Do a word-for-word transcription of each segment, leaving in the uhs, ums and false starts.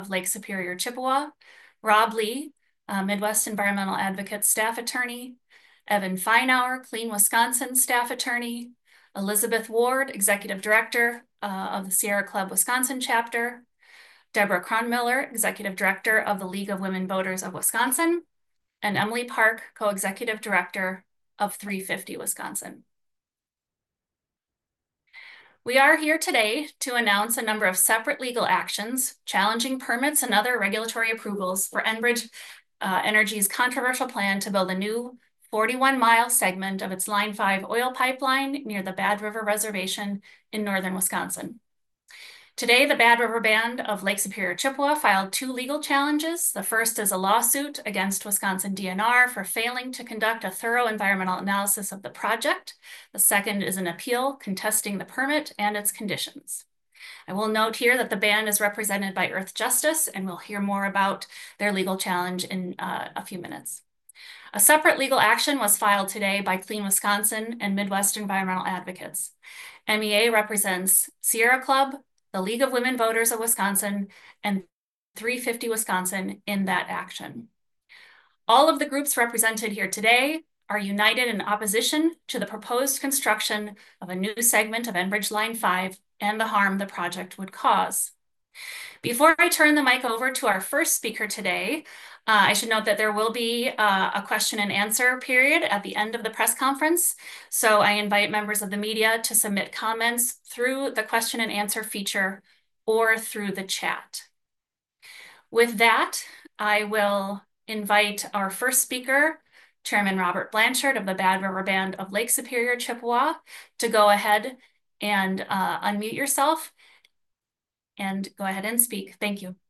of Lake Superior, Chippewa, Rob Lee, uh, Midwest Environmental Advocate Staff Attorney, Evan Feinauer, Clean Wisconsin Staff Attorney, Elizabeth Ward, Executive Director uh, of the Sierra Club Wisconsin Chapter, Deborah Cronmiller, Executive Director of the League of Women Voters of Wisconsin, and Emily Park, Co-Executive Director of three fifty Wisconsin. We are here today to announce a number of separate legal actions challenging permits and other regulatory approvals for Enbridge uh, Energy's controversial plan to build a new forty-one mile segment of its Line five oil pipeline near the Bad River Reservation in northern Wisconsin. Today, the Bad River Band of Lake Superior, Chippewa filed two legal challenges. The first is a lawsuit against Wisconsin D N R for failing to conduct a thorough environmental analysis of the project. The second is an appeal contesting the permit and its conditions. I will note here that the band is represented by Earth Justice, and we'll hear more about their legal challenge in uh, a few minutes. A separate legal action was filed today by Clean Wisconsin and Midwest Environmental Advocates. M E A represents Sierra Club, the League of Women Voters of Wisconsin, and three fifty Wisconsin in that action. All of the groups represented here today are united in opposition to the proposed construction of a new segment of Enbridge Line five and the harm the project would cause. Before I turn the mic over to our first speaker today, uh, I should note that there will be uh, a question and answer period at the end of the press conference. So I invite members of the media to submit comments through the question and answer feature or through the chat. With that, I will invite our first speaker, Chairman Robert Blanchard of the Bad River Band of Lake Superior, Chippewa, to go ahead and uh, unmute yourself and go ahead and speak. Thank you.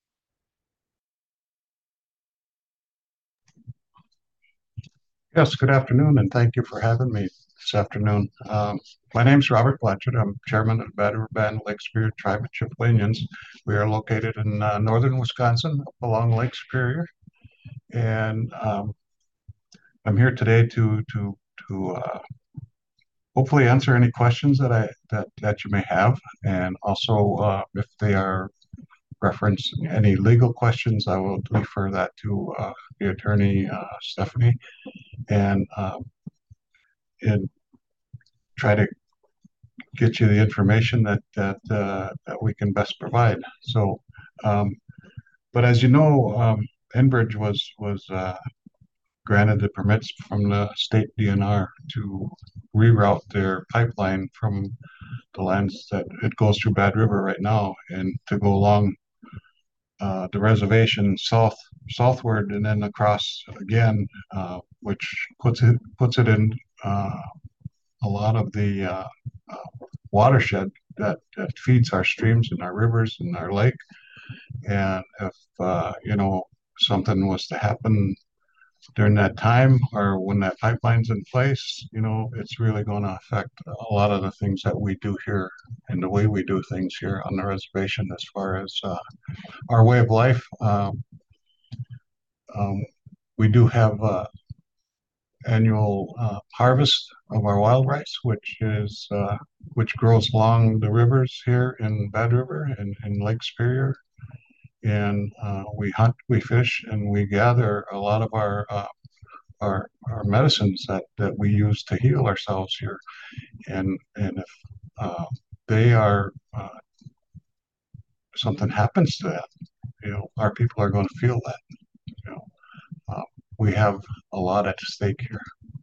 Yes, good afternoon, and thank you for having me this afternoon. Um, my name is Robert Blanchard. I'm chairman of the Bad River Band of Lake Superior Tribe of Chippewa. We are located in uh, northern Wisconsin along Lake Superior, and um, I'm here today to to to uh, hopefully answer any questions that I that that you may have, and also uh, if they are reference any legal questions, I will refer that to uh, the attorney uh, Stephanie, and um, and try to get you the information that that uh, that we can best provide. So, um, but as you know, um, Enbridge was was uh, granted the permits from the state D N R to reroute their pipeline from the lands that it goes through Bad River right now, and to go along uh, the reservation south southward and then across again, uh, which puts it puts it in uh, a lot of the uh, uh, watershed that, that feeds our streams and our rivers and our lake. And if uh, you know something was to happen during that time or when that pipeline's in place, you know, it's really going to affect a lot of the things that we do here and the way we do things here on the reservation as far as uh, our way of life. Um, um, we do have uh, annual uh, harvest of our wild rice, which is uh, which grows along the rivers here in Bad River and in Lake Superior. And uh, we hunt, we fish, and we gather a lot of our uh, our our medicines that that we use to heal ourselves here. And and if uh, they are uh, something happens to that, you know, our people are going to feel that. You know, uh, we have a lot at stake here.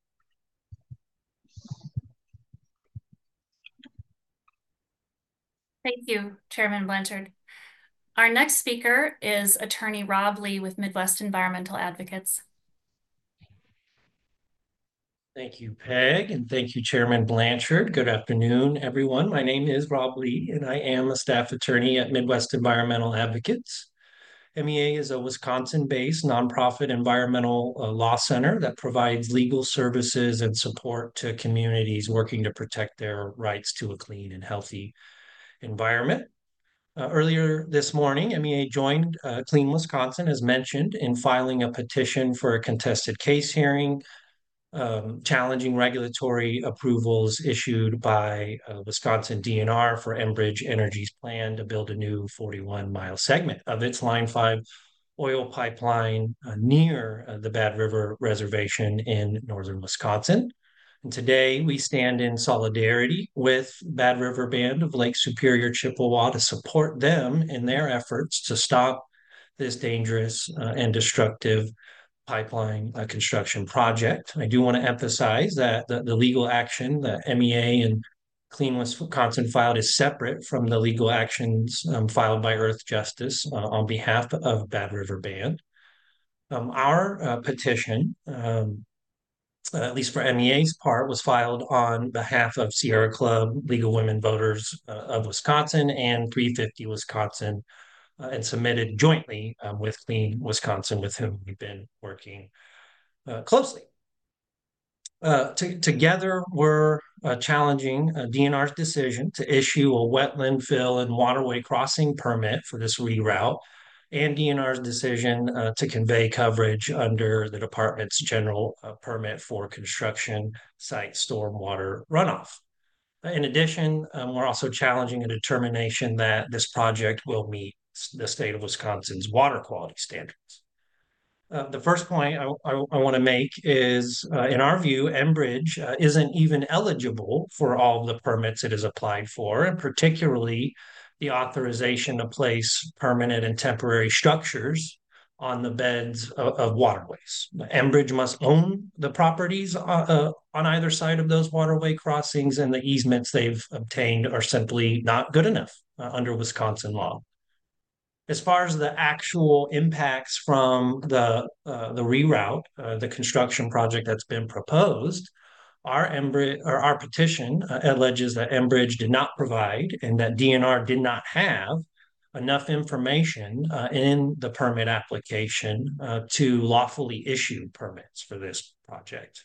Thank you, Chairman Blanchard. Our next speaker is Attorney Rob Lee with Midwest Environmental Advocates. Thank you, Peg, and thank you, Chairman Blanchard. Good afternoon, everyone. My name is Rob Lee, and I am a staff attorney at Midwest Environmental Advocates. M E A is a Wisconsin-based nonprofit environmental uh, law center that provides legal services and support to communities working to protect their rights to a clean and healthy environment. Uh, earlier this morning, M E A joined uh, Clean Wisconsin, as mentioned, in filing a petition for a contested case hearing um, challenging regulatory approvals issued by uh, Wisconsin D N R for Enbridge Energy's plan to build a new forty-one mile segment of its Line five oil pipeline uh, near uh, the Bad River Reservation in northern Wisconsin. And today we stand in solidarity with Bad River Band of Lake Superior, Chippewa to support them in their efforts to stop this dangerous uh, and destructive pipeline uh, construction project. I do want to emphasize that the, the legal action that M E A and Clean Wisconsin filed is separate from the legal actions um, filed by Earthjustice uh, on behalf of Bad River Band. Um, our uh, petition, um, uh, at least for M E A's part, was filed on behalf of Sierra Club, Legal Women Voters uh, of Wisconsin, and three fifty Wisconsin, uh, and submitted jointly um, with Clean Wisconsin, with whom we've been working uh, closely. Uh, together, we're uh, challenging uh, D N R's decision to issue a wetland fill and waterway crossing permit for this reroute, and D N R's decision uh, to convey coverage under the department's general uh, permit for construction site stormwater runoff. In addition, um, we're also challenging a determination that this project will meet the state of Wisconsin's water quality standards. Uh, the first point I, I, I want to make is, uh, in our view, Enbridge uh, isn't even eligible for all of the permits it has applied for, and particularly the authorization to place permanent and temporary structures on the beds of, of waterways. Enbridge must own the properties uh, uh, on either side of those waterway crossings, and the easements they've obtained are simply not good enough uh, under Wisconsin law. As far as the actual impacts from the uh, the reroute, uh, the construction project that's been proposed, our Enbridge or our petition uh, alleges that Enbridge did not provide and that D N R did not have enough information uh, in the permit application uh, to lawfully issue permits for this project.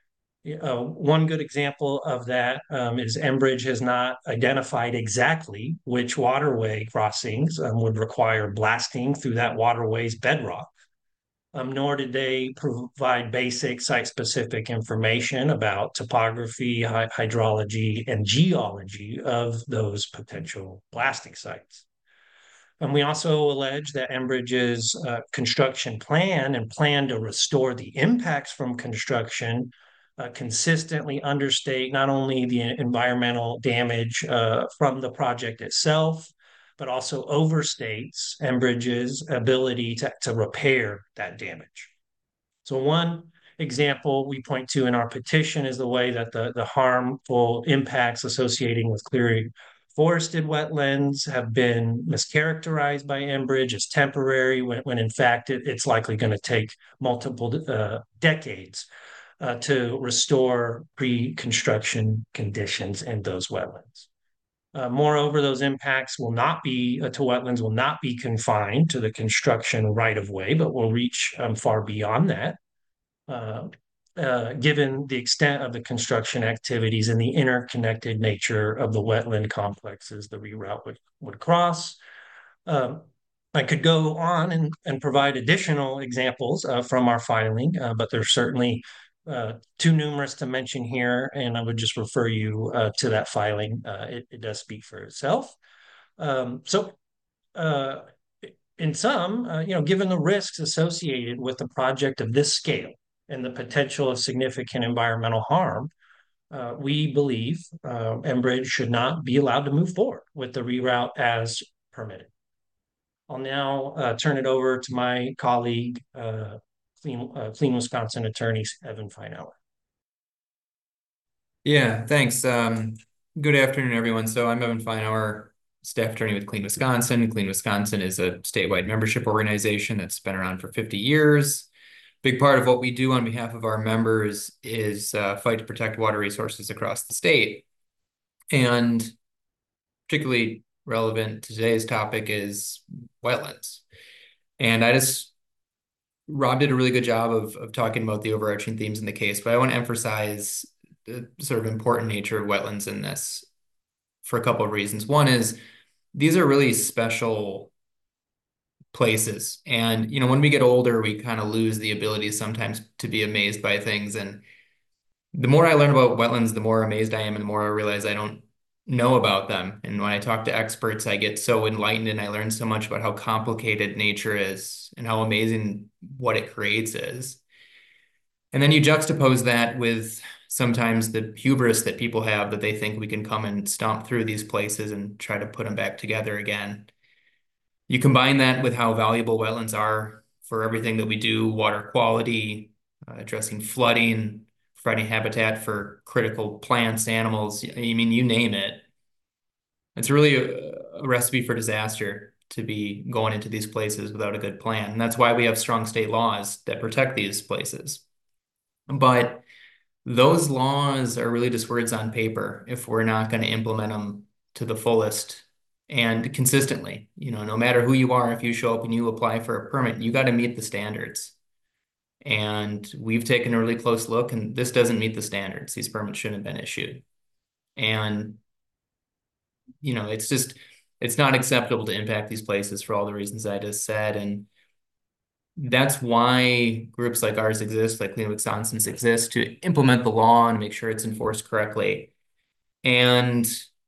Uh, one good example of that um, is Enbridge has not identified exactly which waterway crossings um, would require blasting through that waterway's bedrock, um, nor did they provide basic site-specific information about topography, hy hydrology, and geology of those potential blasting sites. And we also allege that Enbridge's uh, construction plan and plan to restore the impacts from construction uh, consistently understate not only the environmental damage uh, from the project itself, but also overstates Enbridge's ability to, to repair that damage. So one example we point to in our petition is the way that the, the harmful impacts associating with clearing forested wetlands have been mischaracterized by Enbridge as temporary, when, when in fact it, it's likely going to take multiple uh, decades uh, to restore pre-construction conditions in those wetlands. Uh, moreover, those impacts will not be uh, to wetlands will not be confined to the construction right of way, but will reach um, far beyond that. Uh, uh, given the extent of the construction activities and the interconnected nature of the wetland complexes the reroute would, would cross. Um, I could go on and, and provide additional examples uh, from our filing, uh, but there's certainly uh, too numerous to mention here, and I would just refer you uh, to that filing. Uh, it, it does speak for itself. Um, so, uh, in sum, uh, you know, given the risks associated with a project of this scale and the potential of significant environmental harm, uh, we believe uh, Enbridge should not be allowed to move forward with the reroute as permitted. I'll now uh, turn it over to my colleague, uh, Clean, uh, Clean Wisconsin attorney, Evan Feinauer. Yeah, thanks. Um, good afternoon, everyone. So I'm Evan Feinauer, staff attorney with Clean Wisconsin. Clean Wisconsin is a statewide membership organization that's been around for fifty years. Big part of what we do on behalf of our members is uh, fight to protect water resources across the state. And particularly relevant to today's topic is wetlands. And I just, Rob did a really good job of, of talking about the overarching themes in the case, but I want to emphasize the sort of important nature of wetlands in this for a couple of reasons. One is these are really special places. And, you know, when we get older, we kind of lose the ability sometimes to be amazed by things. And the more I learn about wetlands, the more amazed I am and the more I realize I don't know about them. And when I talk to experts, I get so enlightened and I learn so much about how complicated nature is and how amazing what it creates is. And then you juxtapose that with sometimes the hubris that people have that they think we can come and stomp through these places and try to put them back together again. You combine that with how valuable wetlands are for everything that we do, water quality, uh, addressing flooding, providing habitat for critical plants, animals. I mean, you name it. It's really a, a recipe for disaster to be going into these places without a good plan. And that's why we have strong state laws that protect these places. But those laws are really just words on paper if we're not going to implement them to the fullest and consistently. You know, no matter who you are, if you show up and you apply for a permit, you got to meet the standards. And we've taken a really close look, and this doesn't meet the standards. These permits shouldn't have been issued. And, you know, it's just, it's not acceptable to impact these places for all the reasons I just said. And that's why groups like ours exist, like Clean Wisconsin's exist, to implement the law and make sure it's enforced correctly. And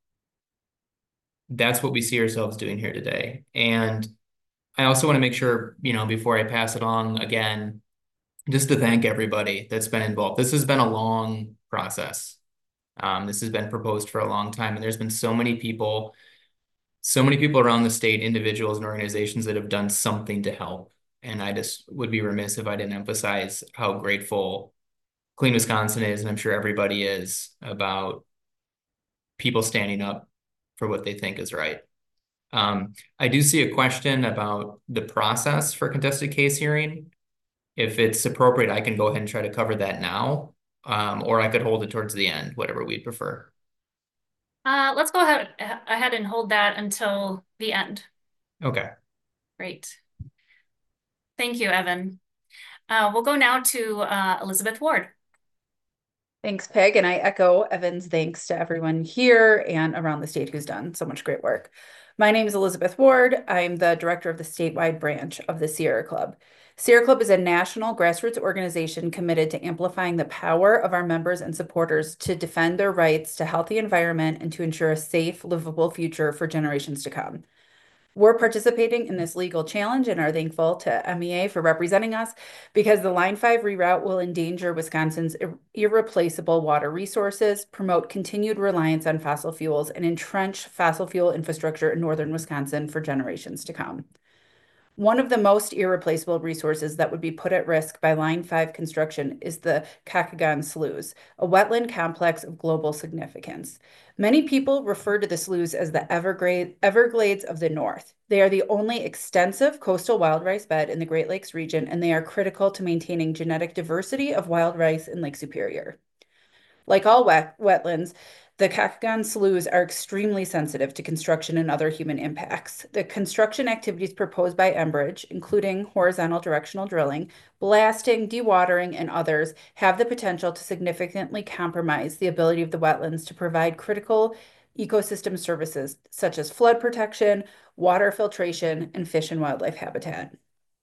that's what we see ourselves doing here today. And I also want to make sure, you know, before I pass it on again, just to thank everybody that's been involved. This has been a long process. Um, this has been proposed for a long time, and there's been so many people, so many people around the state, individuals and organizations that have done something to help. And I just would be remiss if I didn't emphasize how grateful Clean Wisconsin is, and I'm sure everybody is, about people standing up for what they think is right. Um, I do see a question about the process for contested case hearing. If it's appropriate, I can go ahead and try to cover that now, um, or I could hold it towards the end, whatever we'd prefer. Uh, let's go ahead, ahead and hold that until the end. Okay. Great. Thank you, Evan. Uh, we'll go now to uh, Elizabeth Ward. Thanks, Peg, and I echo Evan's thanks to everyone here and around the state who's done so much great work. My name is Elizabeth Ward. I'm the director of the statewide branch of the Sierra Club. Sierra Club is a national grassroots organization committed to amplifying the power of our members and supporters to defend their rights to healthy environment and to ensure a safe, livable future for generations to come. We're participating in this legal challenge and are thankful to M E A for representing us because the Line five reroute will endanger Wisconsin's ir irreplaceable water resources, promote continued reliance on fossil fuels, and entrench fossil fuel infrastructure in northern Wisconsin for generations to come. One of the most irreplaceable resources that would be put at risk by Line five construction is the Kakagon Sloughs, a wetland complex of global significance. Many people refer to the sloughs as the Everglades of the North. They are the only extensive coastal wild rice bed in the Great Lakes region, and they are critical to maintaining genetic diversity of wild rice in Lake Superior. Like all wet wetlands, the Kakagon sloughs are extremely sensitive to construction and other human impacts. The construction activities proposed by Enbridge, including horizontal directional drilling, blasting, dewatering, and others, have the potential to significantly compromise the ability of the wetlands to provide critical ecosystem services such as flood protection, water filtration, and fish and wildlife habitat.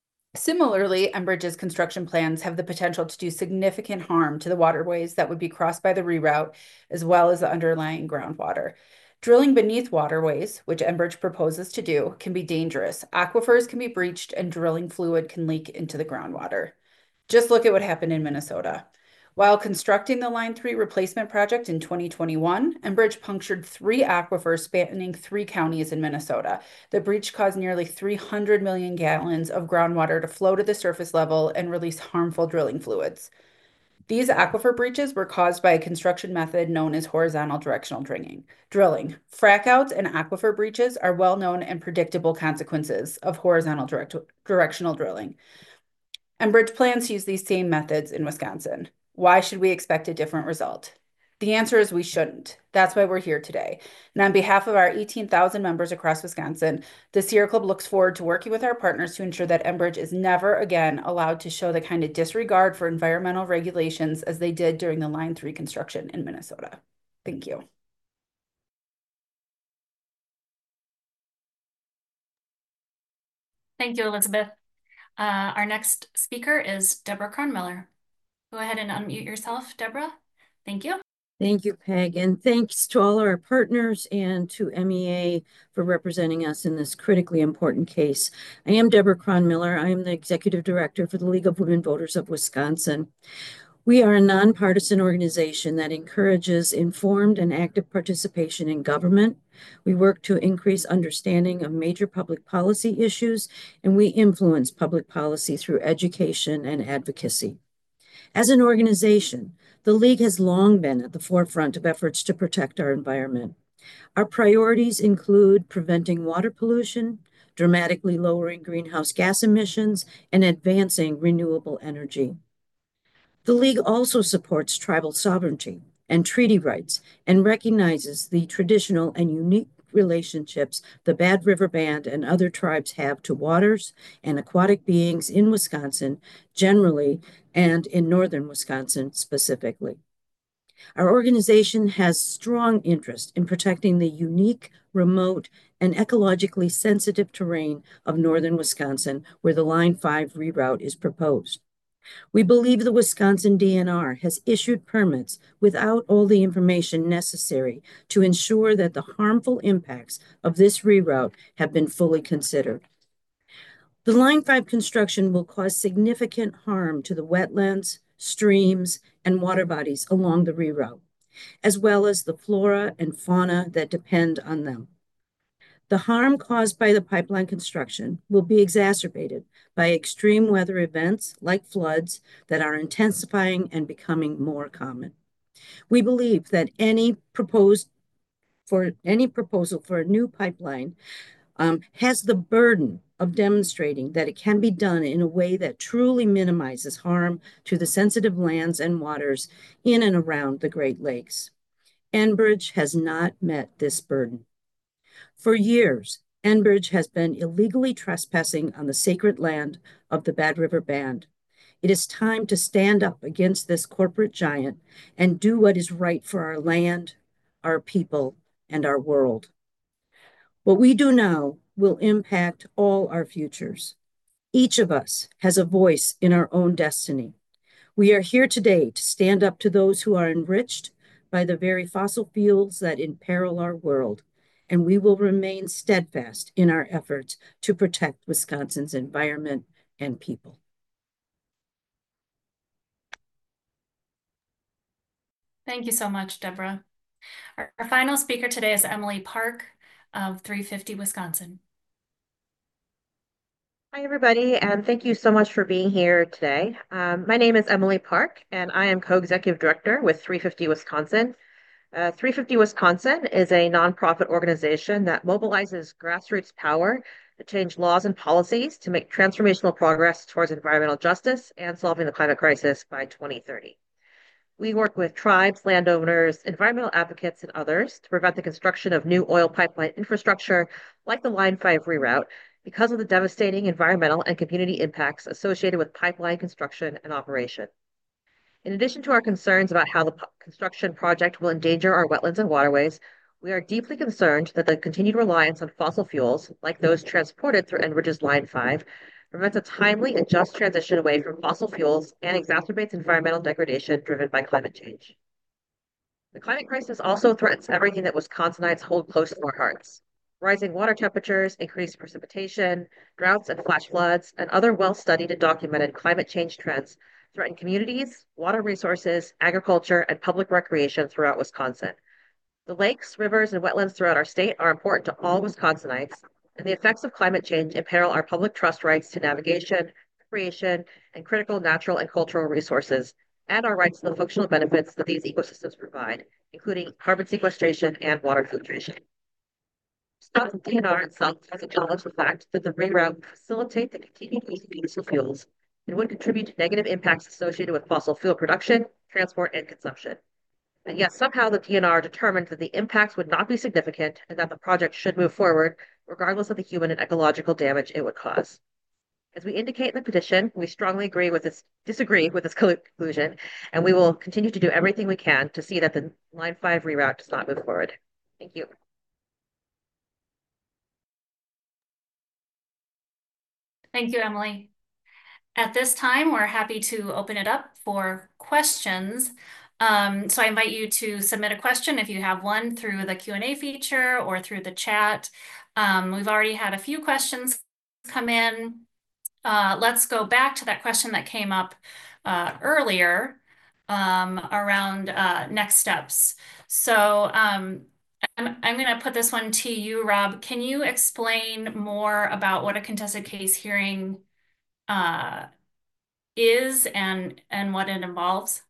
Similarly, Enbridge's construction plans have the potential to do significant harm to the waterways that would be crossed by the reroute, as well as the underlying groundwater. Drilling beneath waterways, which Enbridge proposes to do, can be dangerous. Aquifers can be breached and drilling fluid can leak into the groundwater. Just look at what happened in Minnesota. While constructing the Line three replacement project in twenty twenty-one, Enbridge punctured three aquifers spanning three counties in Minnesota. The breach caused nearly three hundred million gallons of groundwater to flow to the surface level and release harmful drilling fluids. These aquifer breaches were caused by a construction method known as horizontal directional drilling. Drilling. Frackouts and aquifer breaches are well-known and predictable consequences of horizontal direct directional drilling. Enbridge plans to use these same methods in Wisconsin. Why should we expect a different result? The answer is we shouldn't. That's why we're here today. And on behalf of our eighteen thousand members across Wisconsin, the Sierra Club looks forward to working with our partners to ensure that Enbridge is never again allowed to show the kind of disregard for environmental regulations as they did during the Line three construction in Minnesota. Thank you. Thank you, Elizabeth. Uh, our next speaker is Deborah Kronmiller. Go ahead and unmute yourself, Deborah. Thank you. Thank you, Peg, and thanks to all our partners and to M E A for representing us in this critically important case. I am Deborah Cron-Miller. I am the Executive Director for the League of Women Voters of Wisconsin. We are a nonpartisan organization that encourages informed and active participation in government. We work to increase understanding of major public policy issues, and we influence public policy through education and advocacy. As an organization, the League has long been at the forefront of efforts to protect our environment. Our priorities include preventing water pollution, dramatically lowering greenhouse gas emissions, and advancing renewable energy. The League also supports tribal sovereignty and treaty rights and recognizes the traditional and unique relationships the Bad River Band and other tribes have to waters and aquatic beings in Wisconsin generally and in northern Wisconsin specifically. Our organization has strong interest in protecting the unique, remote, and ecologically sensitive terrain of northern Wisconsin where the Line five reroute is proposed. We believe the Wisconsin D N R has issued permits without all the information necessary to ensure that the harmful impacts of this reroute have been fully considered. The Line five construction will cause significant harm to the wetlands, streams, and water bodies along the reroute, as well as the flora and fauna that depend on them. The harm caused by the pipeline construction will be exacerbated by extreme weather events like floods that are intensifying and becoming more common. We believe that any proposed for any proposal for a new pipeline um, has the burden of demonstrating that it can be done in a way that truly minimizes harm to the sensitive lands and waters in and around the Great Lakes. Enbridge has not met this burden. For years, Enbridge has been illegally trespassing on the sacred land of the Bad River Band. It is time to stand up against this corporate giant and do what is right for our land, our people, and our world. What we do now will impact all our futures. Each of us has a voice in our own destiny. We are here today to stand up to those who are enriched by the very fossil fuels that imperil our world, and we will remain steadfast in our efforts to protect Wisconsin's environment and people. Thank you so much, Deborah. Our, our final speaker today is Emily Park of three fifty Wisconsin. Hi, everybody, and thank you so much for being here today. Um, my name is Emily Park, and I am co-executive director with three fifty Wisconsin. Uh, three fifty Wisconsin is a nonprofit organization that mobilizes grassroots power to change laws and policies to make transformational progress towards environmental justice and solving the climate crisis by twenty thirty. We work with tribes, landowners, environmental advocates, and others to prevent the construction of new oil pipeline infrastructure like the Line five reroute because of the devastating environmental and community impacts associated with pipeline construction and operation. In addition to our concerns about how the construction project will endanger our wetlands and waterways, we are deeply concerned that the continued reliance on fossil fuels, like those transported through Enbridge's Line five, prevents a timely and just transition away from fossil fuels and exacerbates environmental degradation driven by climate change. The climate crisis also threatens everything that Wisconsinites hold close to our hearts. Rising water temperatures, increased precipitation, droughts and flash floods, and other well-studied and documented climate change trends threaten communities, water resources, agriculture, and public recreation throughout Wisconsin. The lakes, rivers, and wetlands throughout our state are important to all Wisconsinites, and the effects of climate change imperil our public trust rights to navigation, recreation, and critical natural and cultural resources, and our rights to the functional benefits that these ecosystems provide, including carbon sequestration and water filtration. Wisconsin D N R itself has acknowledged the fact that the reroute would facilitate the continued use of fossil fuels and would contribute to negative impacts associated with fossil fuel production, transport, and consumption. And yet somehow the D N R determined that the impacts would not be significant and that the project should move forward, regardless of the human and ecological damage it would cause. As we indicate in the petition, we strongly agree with this, disagree with this conclusion, and we will continue to do everything we can to see that the Line five reroute does not move forward. Thank you. Thank you, Emily. At this time, we're happy to open it up for questions. Um, so I invite you to submit a question if you have one through the Q and A feature or through the chat. Um, we've already had a few questions come in. Uh, let's go back to that question that came up uh, earlier um, around uh, next steps. So um, I'm, I'm going to put this one to you, Rob. Can you explain more about what a contested case hearing uh, is and and what it involves?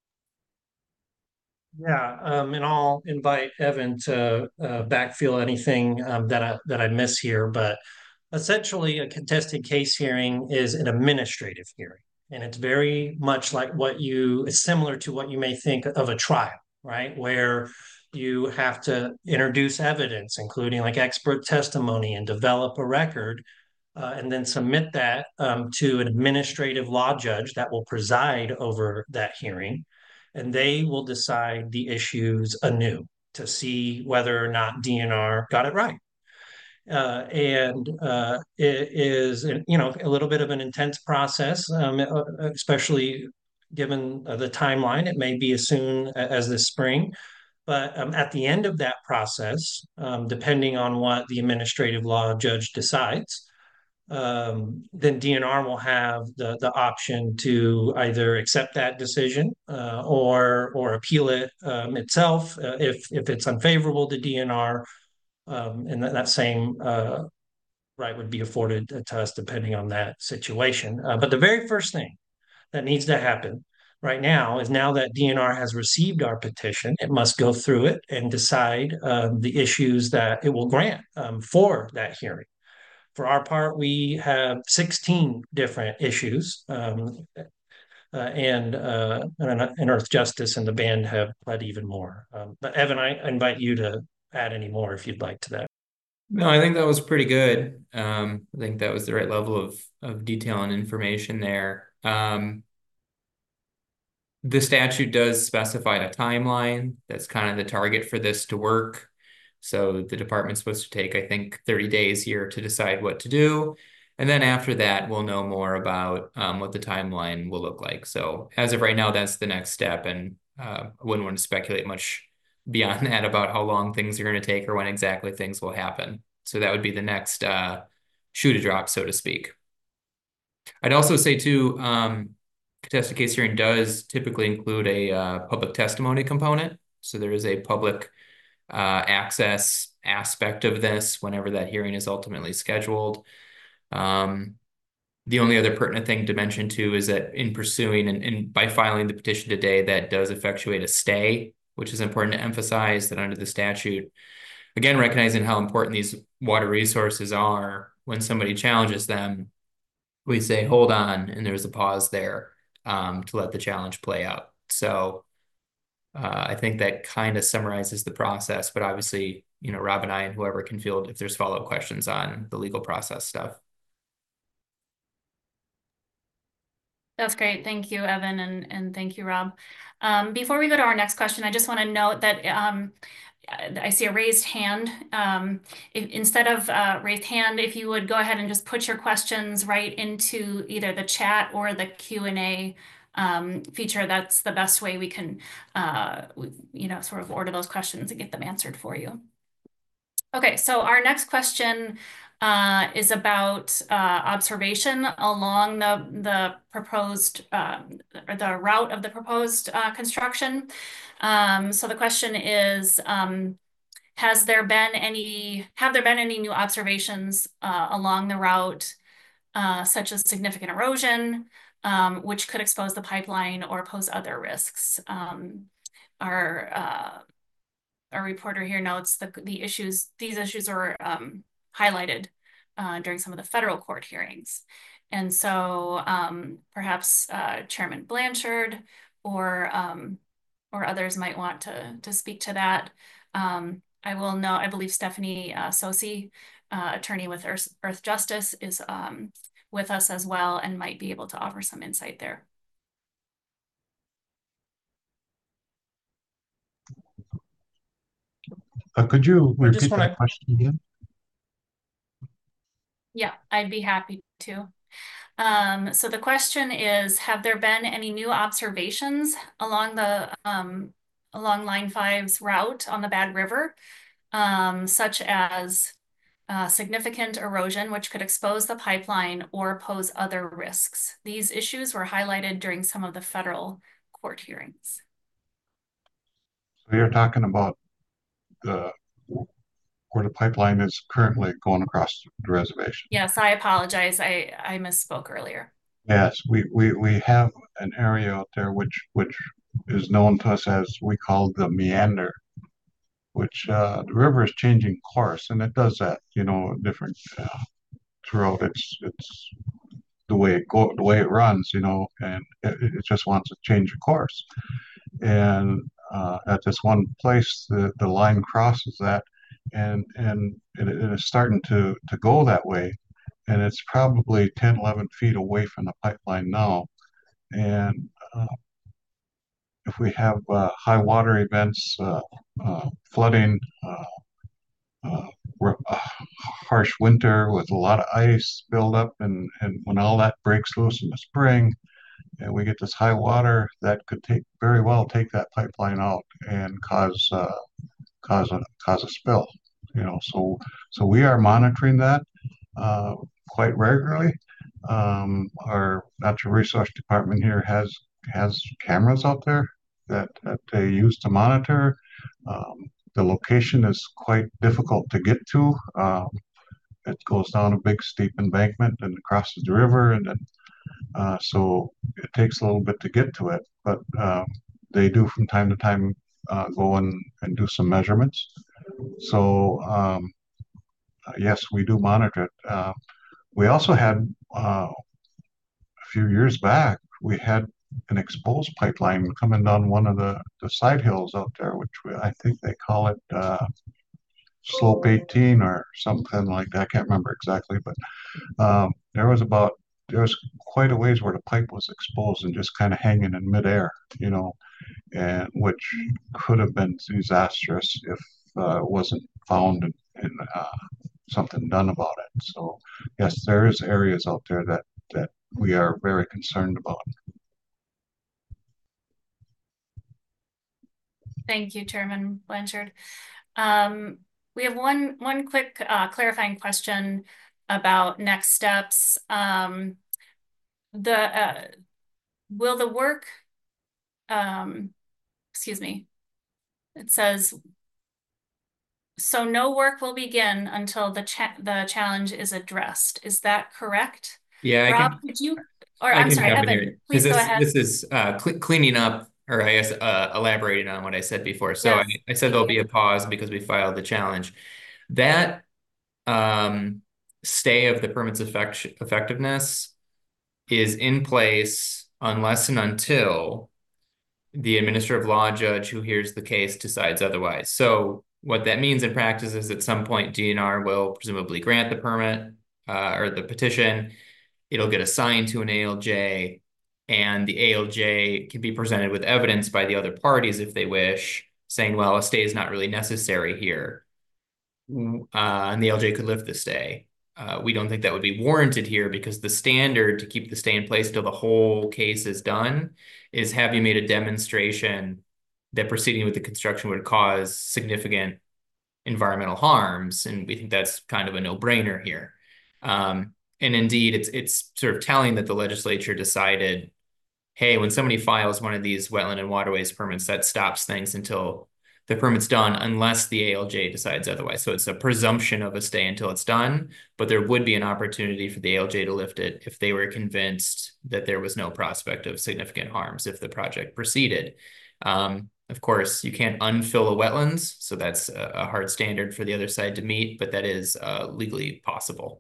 Yeah, um, and I'll invite Evan to uh, backfill anything um, that I that I miss here. But essentially, a contested case hearing is an administrative hearing, and it's very much like what you it's similar to what you may think of a trial, right? Where you have to introduce evidence, including like expert testimony, and develop a record, uh, and then submit that um, to an administrative law judge that will preside over that hearing, and they will decide the issues anew to see whether or not D N R got it right. Uh, and uh, it is, you know, a little bit of an intense process, um, especially given the timeline. It may be as soon as this spring, but um, at the end of that process, um, depending on what the administrative law judge decides, um, then D N R will have the the option to either accept that decision uh, or or appeal it um, itself uh, if if it's unfavorable to D N R, um, and that, that same uh, right would be afforded to us depending on that situation. Uh, but the very first thing that needs to happen right now is, now that D N R has received our petition, it must go through it and decide um, the issues that it will grant um, for that hearing. For our part, we have sixteen different issues, um, uh, and, uh, and Earth Justice and the band have pled even more. Um, but Evan, I invite you to add any more if you'd like to that. No, I think that was pretty good. Um, I think that was the right level of of detail and information there. Um, the statute does specify a timeline. That's kind of the target for this to work. So the department's supposed to take, I think, thirty days here to decide what to do. And then after that, we'll know more about um, what the timeline will look like. So as of right now, that's the next step. And uh, I wouldn't want to speculate much beyond that about how long things are going to take or when exactly things will happen. So that would be the next uh, shoe to drop, so to speak. I'd also say too, um, contested case hearing does typically include a uh, public testimony component. So there is a public uh, access aspect of this whenever that hearing is ultimately scheduled. Um, the only other pertinent thing to mention too is that in pursuing and, and by filing the petition today, that does effectuate a stay, which is important to emphasize that under the statute, again, recognizing how important these water resources are, when somebody challenges them, we say, hold on, and there's a pause there um, to let the challenge play out. So uh, I think that kind of summarizes the process, but obviously, you know, Rob and I and whoever can field if there's follow-up questions on the legal process stuff. That's great. Thank you, Evan, and, and thank you, Rob. Um, before we go to our next question, I just want to note that um, I see a raised hand. Um, if, instead of uh, raised hand, if you would go ahead and just put your questions right into either the chat or the Q and A um, feature, that's the best way we can, uh, you know, sort of order those questions and get them answered for you. Okay, so our next question uh, is about uh, observation along the, the proposed, uh, or the route of the proposed uh, construction. Um, so the question is, um, has there been any, have there been any new observations uh, along the route, uh, such as significant erosion, um, which could expose the pipeline or pose other risks? Um, our uh, our reporter here notes that the issues, these issues are um, highlighted uh, during some of the federal court hearings. And so um, perhaps uh, Chairman Blanchard or um, or others might want to, to speak to that. Um, I will know, I believe Stephanie uh, Sosi, uh, attorney with Earth, Earth Justice, is um, with us as well and might be able to offer some insight there. Uh, could you I just repeat that wanna- question again? Yeah, I'd be happy to. Um, so the question is, have there been any new observations along the um, along Line five's route on the Bad River, um, such as uh, significant erosion, which could expose the pipeline or pose other risks? These issues were highlighted during some of the federal court hearings. So you're talking about the where the pipeline is currently going across the reservation. Yes, I apologize. I, I misspoke earlier. Yes, we, we, we have an area out there which which is known to us as we call the meander, which uh, the river is changing course, and it does that, you know, different uh, throughout its its the way it go the way it runs, you know, and it, it just wants to change of course. And uh, at this one place, the, the line crosses that, and and it, it is starting to to go that way, and it's probably ten, eleven feet away from the pipeline now. And uh, if we have uh, high water events, uh, uh, flooding, uh, uh, uh, harsh winter with a lot of ice buildup, and and when all that breaks loose in the spring, and we get this high water, that could take very well take that pipeline out and cause uh, cause a cause a spill. You know, so so we are monitoring that uh, quite regularly. Um, our natural resource department here has has cameras out there that, that they use to monitor. Um, the location is quite difficult to get to. Um, it goes down a big steep embankment and crosses the river, and then uh, so it takes a little bit to get to it. But um, they do from time to time uh, go and, and do some measurements. So um, yes, we do monitor it. Uh, we also had uh, a few years back, we had an exposed pipeline coming down one of the, the side hills out there, which we, I think they call it uh, Slope eighteen or something like that. I can't remember exactly, but um, there was about there was quite a ways where the pipe was exposed and just kind of hanging in midair, you know, and which could have been disastrous if uh, it wasn't found and, and uh, something done about it. So yes, there is areas out there that that we are very concerned about. Thank you, Chairman Blanchard. Um, we have one one quick uh, clarifying question about next steps. Um, the uh, will the work? Um, excuse me. It says, so no work will begin until the cha the challenge is addressed. Is that correct? Yeah, I Rob, can. could you? Or I I'm can sorry, jump in Evan. here Please because go this ahead. this is uh, cl cleaning up, or I guess uh, elaborating on what I said before. So Yes, I, I said there'll be a pause because we filed the challenge. That um, stay of the permit's effect effectiveness is in place unless and until the administrative law judge who hears the case decides otherwise. So what that means in practice is at some point D N R will presumably grant the permit uh, or the petition. It'll get assigned to an A L J, and the A L J can be presented with evidence by the other parties if they wish, saying, well, a stay is not really necessary here. Uh, and the A L J could lift the stay. Uh, we don't think that would be warranted here because the standard to keep the stay in place till the whole case is done is have you made a demonstration that proceeding with the construction would cause significant environmental harms. And we think that's kind of a no-brainer here. Um, and indeed, it's it's sort of telling that the legislature decided, hey, when somebody files one of these wetland and waterways permits, that stops things until the permit's done, unless the A L J decides otherwise. So it's a presumption of a stay until it's done, but there would be an opportunity for the A L J to lift it if they were convinced that there was no prospect of significant harms if the project proceeded. Um, of course, you can't unfill a wetlands, so that's a, a hard standard for the other side to meet, but that is uh, legally possible.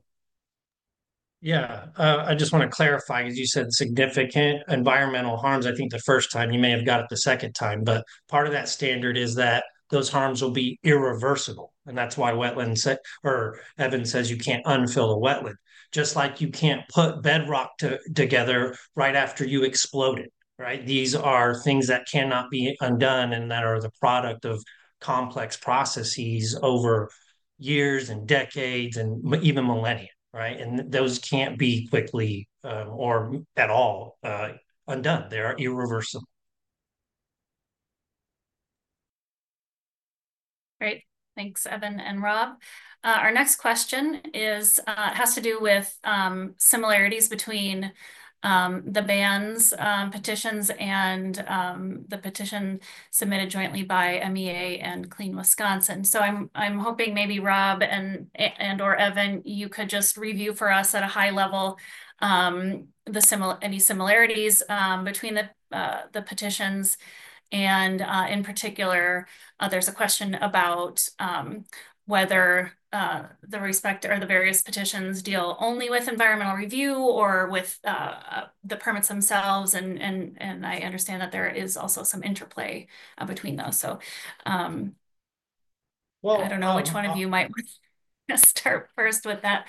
Yeah, uh, I just want to clarify, as you said, significant environmental harms. I think the first time you may have got it the second time, but part of that standard is that those harms will be irreversible. And that's why wetland sa- or Evan says you can't unfill a wetland, just like you can't put bedrock to, together right after you explode it, right? These are things that cannot be undone and that are the product of complex processes over years and decades and even millennia. right? And those can't be quickly um, or at all uh, undone. They are irreversible. Great. Thanks, Evan and Rob. Uh, our next question is uh, has to do with um, similarities between um, the band's um, petitions and um, the petition submitted jointly by M E A and Clean Wisconsin. So I'm I'm hoping maybe Rob and and or Evan, you could just review for us at a high level um, the simil any similarities um, between the uh, the petitions. And uh, in particular, uh, there's a question about um, whether uh, the respect or the various petitions deal only with environmental review or with uh, the permits themselves. And, and, and I understand that there is also some interplay uh, between those. So um, Well, I don't know um, which one of you might want to start first with that.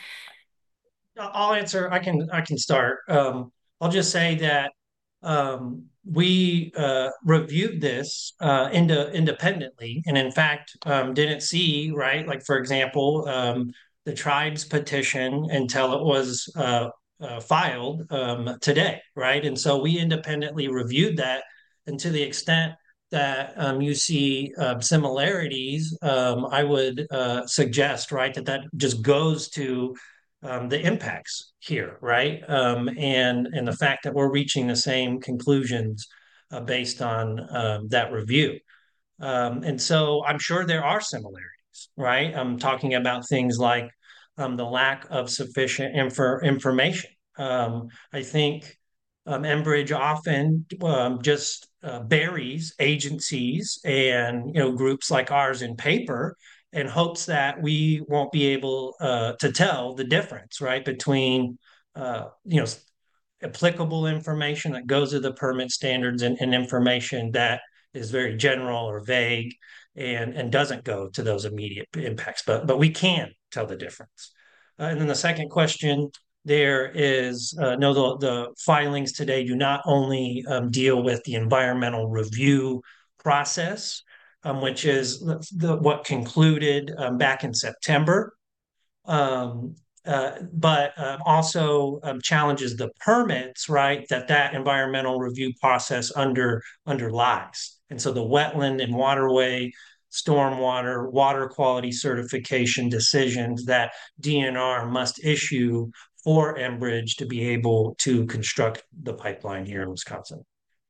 I'll answer. I can. I can start. Um, I'll just say that um, we uh, reviewed this uh, ind independently, and in fact, um, didn't see right. Like for example, um, the tribe's petition until it was uh, uh, filed um, today, right? And so we independently reviewed that, and to the extent that um, you see uh, similarities, um, I would uh, suggest, right, that that just goes to um, the impacts here, right? Um, and and the fact that we're reaching the same conclusions uh, based on um, that review. Um, and so I'm sure there are similarities, right? I'm talking about things like um, the lack of sufficient infor information. Um, I think um, Enbridge often um, just uh, buries agencies and you know groups like ours in paper in hopes that we won't be able uh, to tell the difference, right, between uh, you know applicable information that goes to the permit standards and, and information that is very general or vague and, and doesn't go to those immediate impacts. But but we can tell the difference. Uh, and then the second question there is uh, no, the, the filings today do not only um, deal with the environmental review process, um, which is the, the, what concluded um, back in September. Um, uh, but um, also um, challenges the permits, right? That that environmental review process under underlies, and so the wetland and waterway, stormwater, water quality certification decisions that D N R must issue for Enbridge to be able to construct the pipeline here in Wisconsin.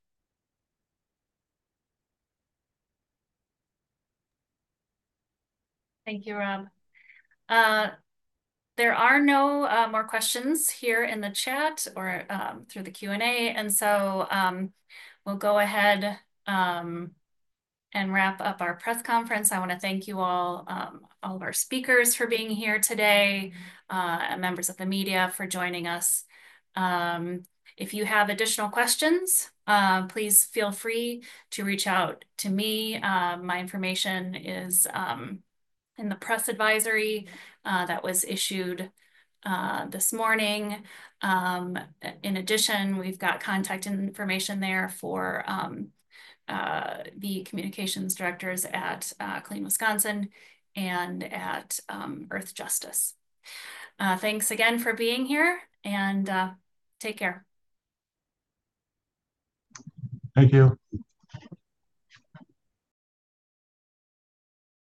Thank you, Rob. Uh, There are no uh, more questions here in the chat or um, through the Q and A, and so um, we'll go ahead um, and wrap up our press conference. I want to thank you all, um, all of our speakers for being here today, uh, and members of the media for joining us. Um, if you have additional questions, uh, please feel free to reach out to me. Uh, my information is um, in the press advisory uh, that was issued uh, this morning. Um, in addition, we've got contact information there for um, uh, the communications directors at uh, Clean Wisconsin and at um, Earth Justice. Uh, thanks again for being here, and uh, take care. Thank you.